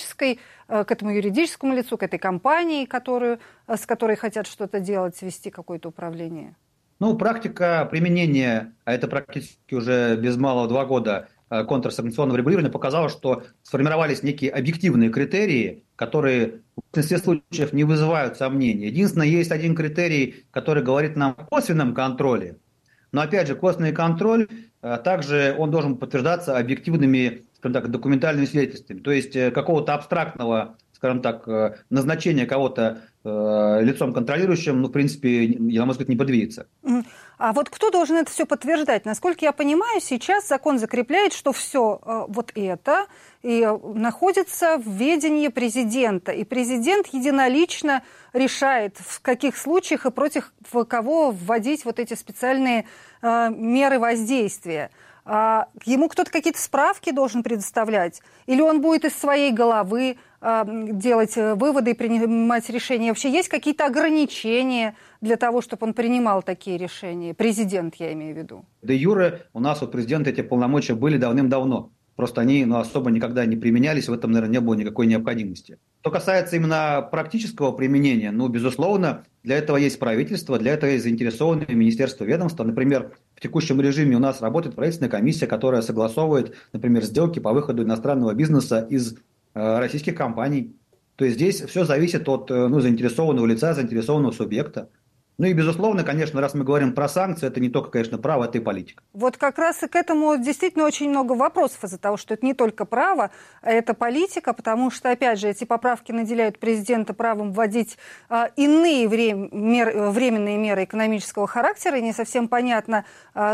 Speaker 1: юридическому лицу, к этой компании, с которой хотят что-то делать, вести какое-то управление.
Speaker 13: Практика применения, а это практически уже без малого 2 года, контрсанкционного регулирования показало, что сформировались некие объективные критерии, которые в большинстве случаев не вызывают сомнений. Единственное, есть один критерий, который говорит нам о косвенном контроле. Но опять же, косвенный контроль, также он должен подтверждаться объективными, скажем так, документальными свидетельствами. То есть какого-то абстрактного, скажем так, назначения кого-то лицом контролирующим, в принципе, на мой взгляд, не подвинется.
Speaker 1: А вот кто должен это все подтверждать? Насколько я понимаю, сейчас закон закрепляет, что все вот это и находится в ведении президента. И президент единолично решает, в каких случаях и против кого вводить вот эти специальные меры воздействия. Ему кто-то какие-то справки должен предоставлять? Или он будет из своей головы делать выводы и принимать решения? Вообще есть какие-то ограничения для того, чтобы он принимал такие решения? Президент, я имею в виду.
Speaker 13: Де юре у нас у президента эти полномочия были давным-давно. Просто они особо никогда не применялись, в этом, наверное, не было никакой необходимости. Что касается именно практического применения, безусловно, для этого есть правительство, для этого есть заинтересованные министерства, ведомства. Например, в текущем режиме у нас работает правительственная комиссия, которая согласовывает, например, сделки по выходу иностранного бизнеса из российских компаний. То есть здесь все зависит от заинтересованного лица, заинтересованного субъекта. Ну и, безусловно, конечно, раз мы говорим про санкции, это не только, конечно, право, это и политика.
Speaker 1: Вот как раз и к этому действительно очень много вопросов из-за того, что это не только право, а это политика, потому что, опять же, эти поправки наделяют президента правом вводить иные временные меры экономического характера, и не совсем понятно,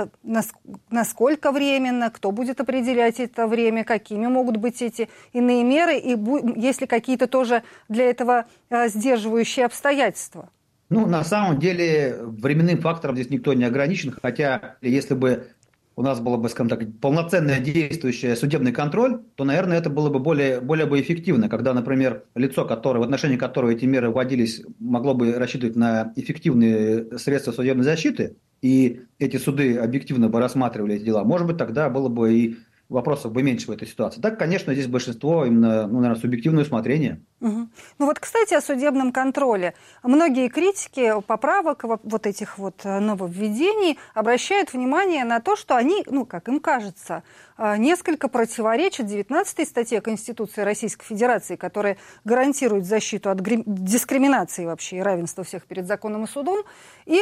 Speaker 1: насколько временно, кто будет определять это время, какими могут быть эти иные меры, и есть ли какие-то тоже для этого сдерживающие обстоятельства.
Speaker 13: Ну, на самом деле, временным фактором здесь никто не ограничен, хотя если бы у нас было бы, скажем так, полноценный действующий судебный контроль, то, наверное, это было бы более бы эффективно, когда, например, лицо, в отношении которого эти меры вводились, могло бы рассчитывать на эффективные средства судебной защиты, и эти суды объективно бы рассматривали эти дела, может быть, тогда было бы и вопросов бы меньше в этой ситуации. Так, конечно, здесь большинство именно, наверное, субъективное усмотрение.
Speaker 1: Угу. Ну вот, кстати, о судебном контроле. Многие критики поправок вот этих вот нововведений обращают внимание на то, что они, как им кажется, несколько противоречат 19-й статье Конституции Российской Федерации, которая гарантирует защиту от дискриминации вообще и равенства всех перед законом и судом, и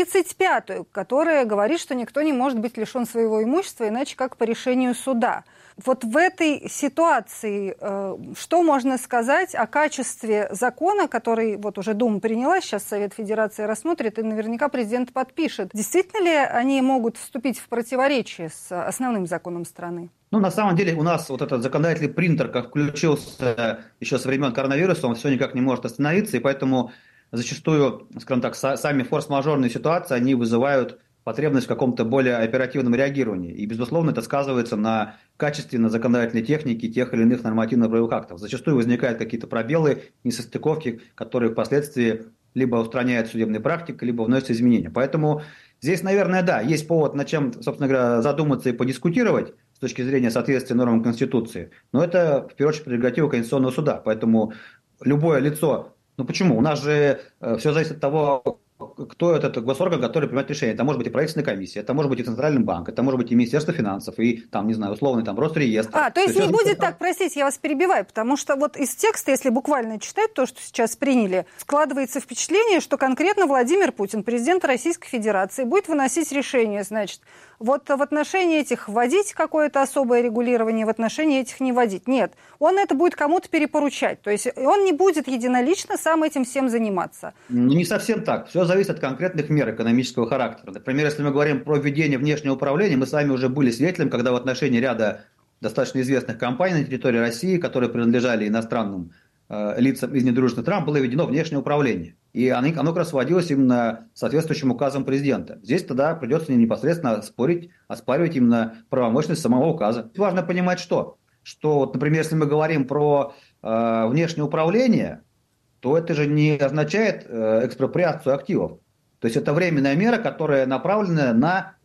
Speaker 1: 35-ю, которая говорит, что никто не может быть лишен своего имущества иначе как по решению суда. Вот в этой ситуации что можно сказать о качестве закона, который вот уже Дума приняла, сейчас Совет Федерации рассмотрит и наверняка президент подпишет? Действительно ли они могут вступить в противоречие с основным законом страны?
Speaker 13: Ну, на самом деле, у нас вот этот законодательный принтер, как включился еще со времен коронавируса, он все никак не может остановиться, и поэтому зачастую, скажем так, сами форс-мажорные ситуации, они вызывают потребность в каком-то более оперативном реагировании. И, безусловно, это сказывается на качестве, на законодательной технике тех или иных нормативно-правовых актов. Зачастую возникают какие-то пробелы, несостыковки, которые впоследствии либо устраняют судебной практикой, либо вносят изменения. Поэтому здесь, наверное, да, есть повод над чем, собственно говоря, задуматься и подискутировать с точки зрения соответствия нормам Конституции. Но это, в первую очередь, прерогатива Конституционного суда. Поэтому любое лицо... почему? У нас же все зависит от того, кто этот госорган, который принимает решение. Это может быть и правительственная комиссия, это может быть и Центральный банк, это может быть и Министерство финансов, и там, не знаю, условный там Росреестр.
Speaker 1: То есть не будет так, простите, я вас перебиваю, потому что вот из текста, если буквально читать то, что сейчас приняли, складывается впечатление, что конкретно Владимир Путин, президент Российской Федерации, будет выносить решение, значит, вот в отношении этих вводить какое-то особое регулирование, в отношении этих не вводить. Нет, он это будет кому-то перепоручать. То есть он не будет единолично сам этим всем заниматься.
Speaker 13: Не совсем так. Все зависит от конкретных мер экономического характера. Например, если мы говорим про введение внешнего управления, мы с вами уже были свидетелем, когда в отношении ряда достаточно известных компаний на территории России, которые принадлежали иностранным лицам из недружественных стран, было введено внешнее управление. И оно как раз вводилось именно соответствующим указом президента. Здесь тогда придется непосредственно оспаривать именно правомощность самого указа. Важно понимать, что например, если мы говорим про внешнее управление, то это же не означает экспроприацию активов. То есть это временная мера, которая направлена на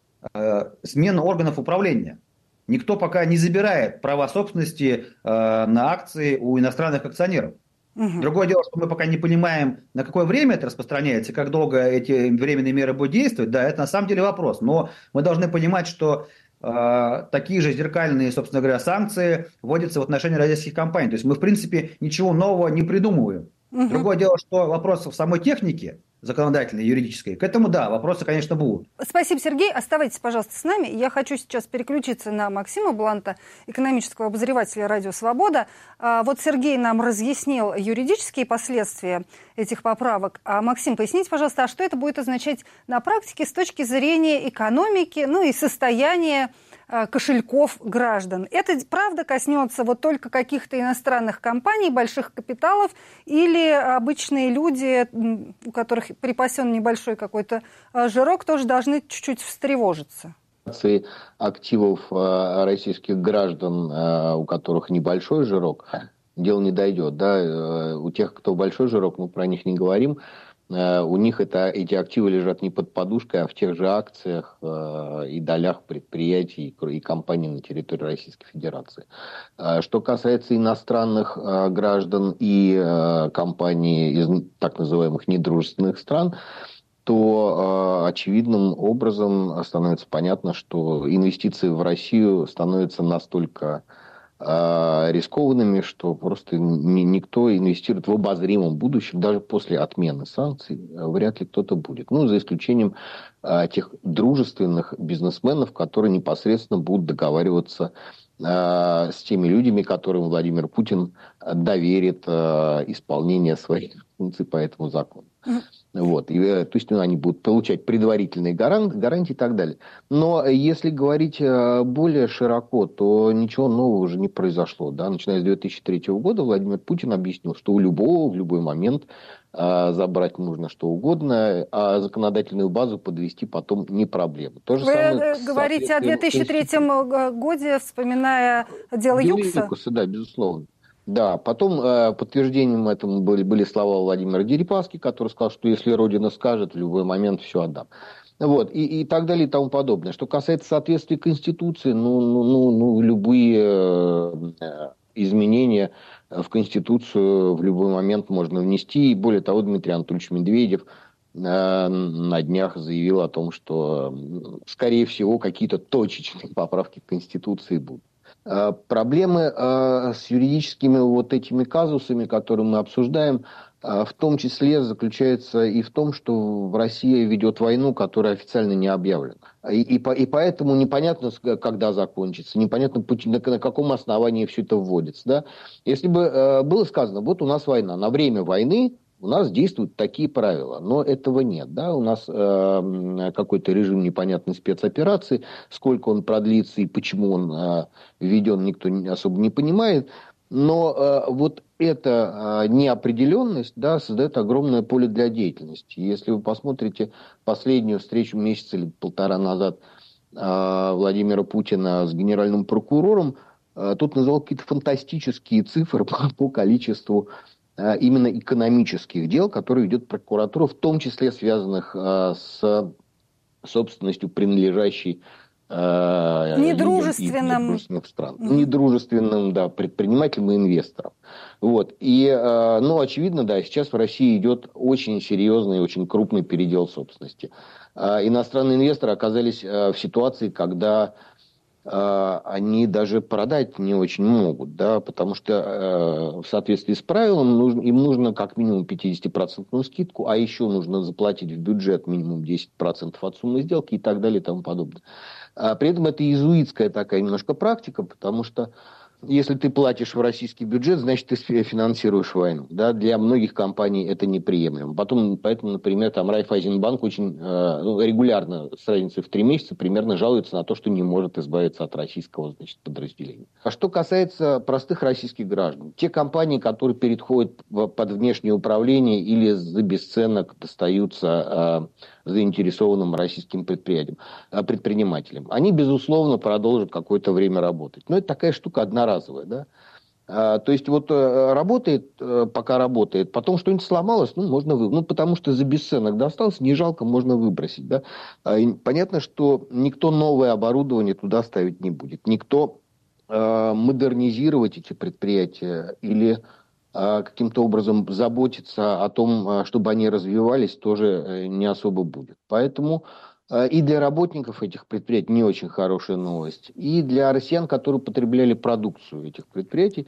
Speaker 13: смену органов управления. Никто пока не забирает права собственности на акции у иностранных акционеров. Угу. Другое дело, что мы пока не понимаем, на какое время это распространяется, как долго эти временные меры будут действовать. Да, это на самом деле вопрос. Но мы должны понимать, что такие же зеркальные, собственно говоря, санкции вводятся в отношении российских компаний. То есть мы, в принципе, ничего нового не придумываем. Угу. Другое дело, что вопрос в самой технике законодательной, юридической, к этому, да, вопросы, конечно, будут.
Speaker 1: Спасибо, Сергей. Оставайтесь, пожалуйста, с нами. Я хочу сейчас переключиться на Максима Бланта, экономического обозревателя «Радио Свобода». Вот Сергей нам разъяснил юридические последствия этих поправок. Максим, поясните, пожалуйста, а что это будет означать на практике с точки зрения экономики, и состояния кошельков граждан? Это, правда, коснется вот только каких-то иностранных компаний, больших капиталов, или обычные люди, у которых припасен небольшой какой-то жирок, тоже должны чуть-чуть встревожиться?
Speaker 14: Активов российских граждан, у которых небольшой жирок, дело не дойдет. Да? У тех, кто большой жирок, мы про них не говорим. У них эти активы лежат не под подушкой, а в тех же акциях и долях предприятий и компаний на территории Российской Федерации. Что касается иностранных граждан и компаний из так называемых недружественных стран, то очевидным образом становится понятно, что инвестиции в Россию становятся настолько рискованными, что просто никто инвестирует в обозримом будущем, даже после отмены санкций, вряд ли кто-то будет. Ну, за исключением тех дружественных бизнесменов, которые непосредственно будут договариваться с теми людьми, которым Владимир Путин доверит исполнение своих функций по этому закону. Вот. То есть они будут получать предварительные гарантии и так далее. Но если говорить более широко, то ничего нового уже не произошло. Да? Начиная с 2003 года Владимир Путин объяснил, что у любого в любой момент забрать нужно что угодно, а законодательную базу подвести потом не проблема. То же
Speaker 1: Вы
Speaker 14: самое
Speaker 1: говорите о 2003 годе, вспоминая дело Юкса?
Speaker 14: Да, безусловно. Да, потом подтверждением этому были слова Владимира Дерипаски, который сказал, что если Родина скажет, в любой момент все отдам. Вот, и так далее и тому подобное. Что касается соответствия Конституции, любые изменения в Конституцию в любой момент можно внести. И более того, Дмитрий Анатольевич Медведев на днях заявил о том, что, скорее всего, какие-то точечные поправки к Конституции будут. Проблемы с юридическими вот этими казусами, которые мы обсуждаем, в том числе заключается и в том, что Россия ведет войну, которая официально не объявлена. И поэтому непонятно, когда закончится, непонятно, на каком основании все это вводится. Да? Если бы было сказано, вот у нас война, на время войны у нас действуют такие правила, но этого нет. Да? У нас какой-то режим непонятной спецоперации, сколько он продлится и почему он введен, никто особо не понимает. Но вот эта неопределенность, да, создает огромное поле для деятельности. Если вы посмотрите последнюю встречу месяца или полтора назад Владимира Путина с генеральным прокурором, тут назвал какие-то фантастические цифры по количеству именно экономических дел, которые ведет прокуратура, в том числе связанных с собственностью, принадлежащей
Speaker 1: недружественным
Speaker 14: стран. Недружественным, да, предпринимателям и инвесторам. Вот. И, очевидно, да, сейчас в России идет очень серьезный и очень крупный передел собственности. Иностранные инвесторы оказались в ситуации, когда они даже продать не очень могут, да, потому что в соответствии с правилом им нужно как минимум 50% скидку, а еще нужно заплатить в бюджет минимум 10% от суммы сделки и так далее и тому подобное. При этом это иезуитская такая немножко практика, потому что если ты платишь в российский бюджет, значит, ты финансируешь войну. Да? Для многих компаний это неприемлемо. Поэтому, например, там Райффайзенбанк очень регулярно, с разницей в 3 месяца, примерно жалуется на то, что не может избавиться от российского, значит, подразделения. А что касается простых российских граждан, те компании, которые переходят под внешнее управление или за бесценок достаются заинтересованным российским предпринимателям, они, безусловно, продолжат какое-то время работать. Но это такая штука одноразовая, да. То есть вот работает, пока работает, потом что-нибудь сломалось, можно выбросить. Потому что за бесценок досталось, не жалко, можно выбросить. Да? И понятно, что никто новое оборудование туда ставить не будет. Никто модернизировать эти предприятия или каким-то образом заботиться о том, чтобы они развивались, тоже не особо будет. Поэтому и для работников этих предприятий не очень хорошая новость, и для россиян, которые потребляли продукцию этих предприятий,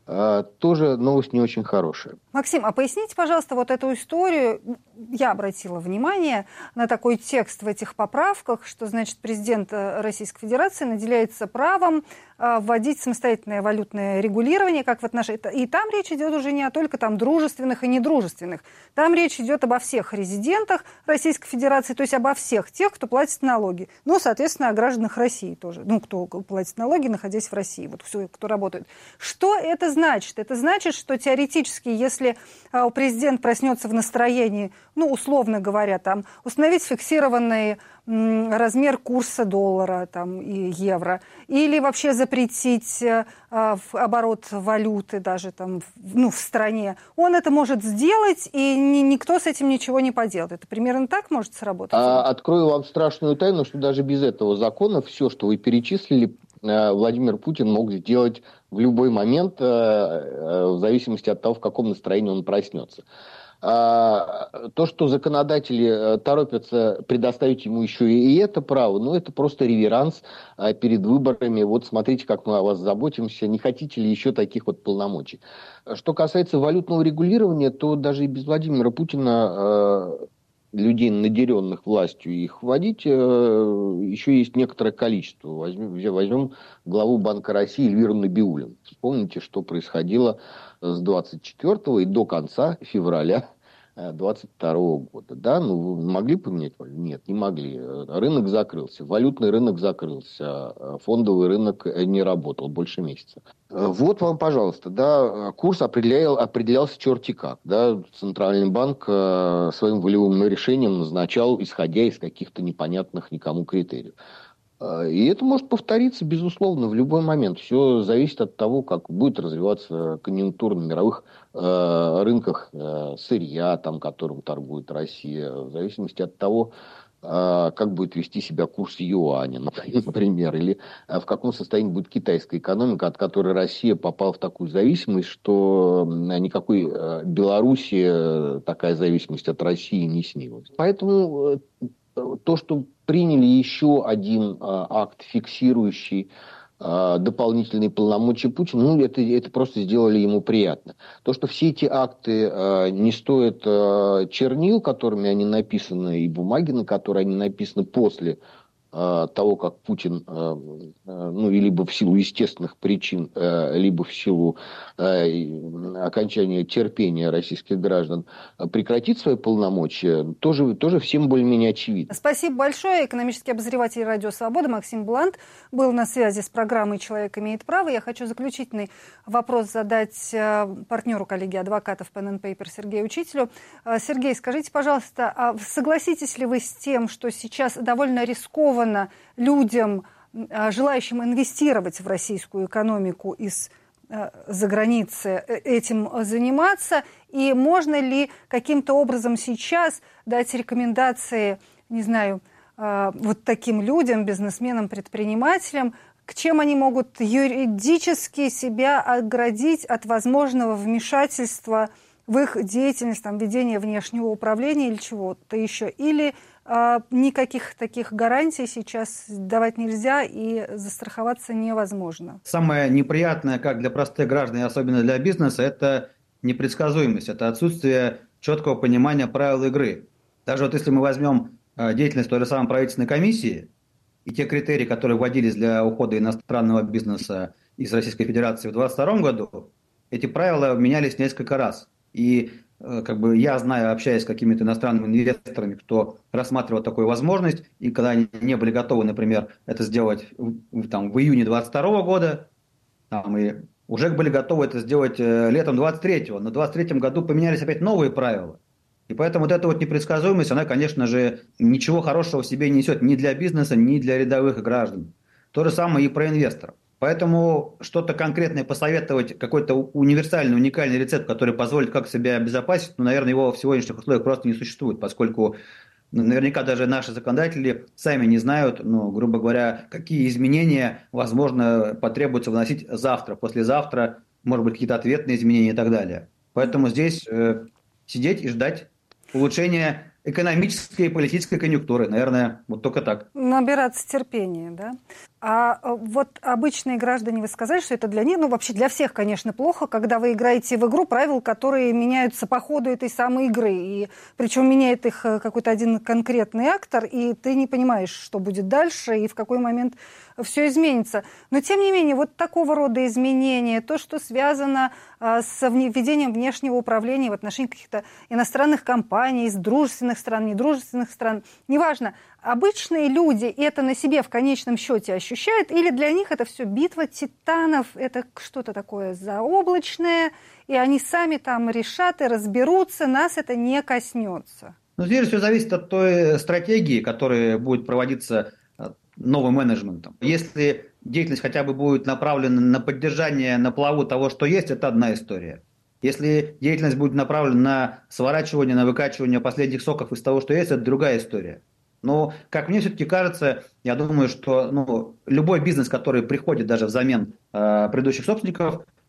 Speaker 14: тоже новость не очень хорошая.
Speaker 1: Максим, а поясните, пожалуйста, вот эту историю. Я обратила внимание на такой текст в этих поправках, что, значит, президент Российской Федерации наделяется правом вводить самостоятельное валютное регулирование, как в отношении... И там речь идет уже не только там дружественных и недружественных. Там речь идет обо всех резидентах Российской Федерации, то есть обо всех тех, кто платит налоги. Ну, соответственно, о гражданах России тоже. Ну, кто платит налоги, находясь в России. Вот все, кто работает. Что это значит? Это значит, что теоретически, если президент проснется в настроении, ну, условно говоря, там, установить фиксированный размер курса доллара там, и евро, или вообще запретить оборот валюты даже там, в стране, он это может сделать, и никто с этим ничего не поделает. Это примерно так может сработать?
Speaker 14: Открою вам страшную тайну, что даже без этого закона все, что вы перечислили, Владимир Путин мог сделать в любой момент, в зависимости от того, в каком настроении он проснется. То, что законодатели торопятся предоставить ему еще и это право, ну, это просто реверанс перед выборами. Вот смотрите, как мы о вас заботимся, не хотите ли еще таких вот полномочий. Что касается валютного регулирования, то даже и без Владимира Путина людей, наделенных властью, их вводить, еще есть некоторое количество. Возьмем главу Банка России Эльвиру Набиуллину. Вспомните, что происходило с 24 и до конца февраля 2022 года. Да, ну, вы могли поменять валюту? Нет, не могли. Рынок закрылся, валютный рынок закрылся, фондовый рынок не работал больше месяца. Вот вам, пожалуйста, да, курс определялся черти как. Да, Центральный банк своим волевым решением назначал, исходя из каких-то непонятных никому критериев. И это может повториться, безусловно, в любой момент. Все зависит от того, как будет развиваться конъюнктура на мировых рынках сырья, там, которым торгует Россия, в зависимости от того, как будет вести себя курс юаня, например, или в каком состоянии будет китайская экономика, от которой Россия попала в такую зависимость, что никакой Белоруссии такая зависимость от России не снилась. Поэтому то, что приняли еще один акт, фиксирующий дополнительные полномочия Путина, ну, это просто сделали ему приятно. То, что все эти акты не стоят чернил, которыми они написаны, и бумаги, на которой они написаны после того, как Путин, ну, либо в силу естественных причин, либо в силу окончания терпения российских граждан прекратит свои полномочия, тоже всем более-менее очевидно.
Speaker 1: Спасибо большое. Экономический обозреватель «Радио Свобода» Максим Блант был на связи с программой «Человек имеет право». Я хочу заключительный вопрос задать партнеру коллегии адвокатов Pen & Paper Сергею Учителю. Сергей, скажите, пожалуйста, а согласитесь ли вы с тем, что сейчас довольно рискованно людям, желающим инвестировать в российскую экономику из-за границы, этим заниматься? И можно ли каким-то образом сейчас дать рекомендации, не знаю, вот таким людям, бизнесменам, предпринимателям, к чем они могут юридически себя оградить от возможного вмешательства в их деятельность, там, ведения внешнего управления или чего-то еще? Или никаких таких гарантий сейчас давать нельзя и застраховаться невозможно?
Speaker 13: Самое неприятное, как для простых граждан, и особенно для бизнеса, это непредсказуемость, это отсутствие четкого понимания правил игры. Даже вот если мы возьмем деятельность той же самой правительственной комиссии и те критерии, которые вводились для ухода иностранного бизнеса из Российской Федерации в 2022 году, эти правила менялись несколько раз. И как бы я знаю, общаясь с какими-то иностранными инвесторами, кто рассматривал такую возможность, и когда они не были готовы, например, это сделать в июне 2022 года, и уже были готовы это сделать летом 2023, но в 2023 году поменялись опять новые правила. И поэтому вот эта вот непредсказуемость, она, конечно же, ничего хорошего в себе не несет ни для бизнеса, ни для рядовых граждан. То же самое и про инвесторов. Поэтому что-то конкретное посоветовать, какой-то универсальный, уникальный рецепт, который позволит как себя обезопасить, наверное, его в сегодняшних условиях просто не существует, поскольку наверняка даже наши законодатели сами не знают, грубо говоря, какие изменения, возможно, потребуется вносить завтра, послезавтра, может быть, какие-то ответные изменения и так далее. Поэтому здесь сидеть и ждать улучшения экономической и политической конъюнктуры. Наверное, вот только так.
Speaker 1: Набираться терпения, да? А вот обычные граждане, вы сказали, что это для них, вообще для всех, конечно, плохо, когда вы играете в игру, правила, которые меняются по ходу этой самой игры. И причем меняет их какой-то один конкретный актор, и ты не понимаешь, что будет дальше и в какой момент все изменится. Но, тем не менее, вот такого рода изменения, то, что связано с введением внешнего управления в отношении каких-то иностранных компаний, из дружественных стран, недружественных стран, неважно, обычные люди это на себе в конечном счете ощущают, или для них это все битва титанов, это что-то такое заоблачное, и они сами там решат и разберутся, нас это не коснется?
Speaker 13: Здесь все зависит от той стратегии, которая будет проводиться новым менеджментом. Если деятельность хотя бы будет направлена на поддержание на плаву того, что есть, это одна история. Если деятельность будет направлена на сворачивание, на выкачивание последних соков из того, что есть, это другая история. Но, как мне все-таки кажется, я думаю, что любой бизнес, который приходит даже взамен предыдущих собственников,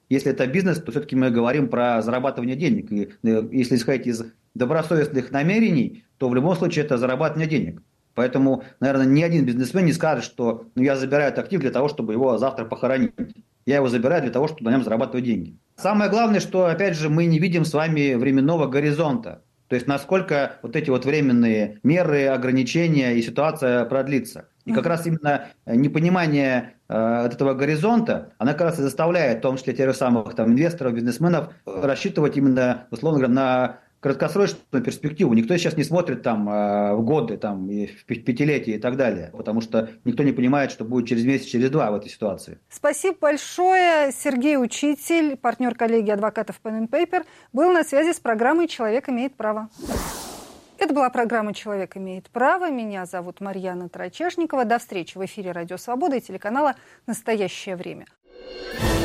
Speaker 13: Если это бизнес, то все-таки мы говорим про зарабатывание денег. И если исходить из добросовестных намерений, то в любом случае это зарабатывание денег. Поэтому, наверное, ни один бизнесмен не скажет, что я забираю этот актив для того, чтобы его завтра похоронить. Я его забираю для того, чтобы на нем зарабатывать деньги. Самое главное, что, опять же, мы не видим с вами временного горизонта. То есть, насколько вот эти вот временные меры, ограничения и ситуация продлится. И как раз именно непонимание этого горизонта, она как раз и заставляет, в том числе тех же самых там, инвесторов, бизнесменов, рассчитывать именно, условно говоря, на краткосрочную перспективу. Никто сейчас не смотрит там в годы, там, в пятилетия и так далее, потому что никто не понимает, что будет через месяц, через два в этой ситуации.
Speaker 1: Спасибо большое. Сергей Учитель, партнер коллегии адвокатов Pen & Paper, был на связи с программой «Человек имеет право». Это была программа «Человек имеет право». Меня зовут Марьяна Трачешникова. До встречи в эфире «Радио Свобода» и телеканала «Настоящее время».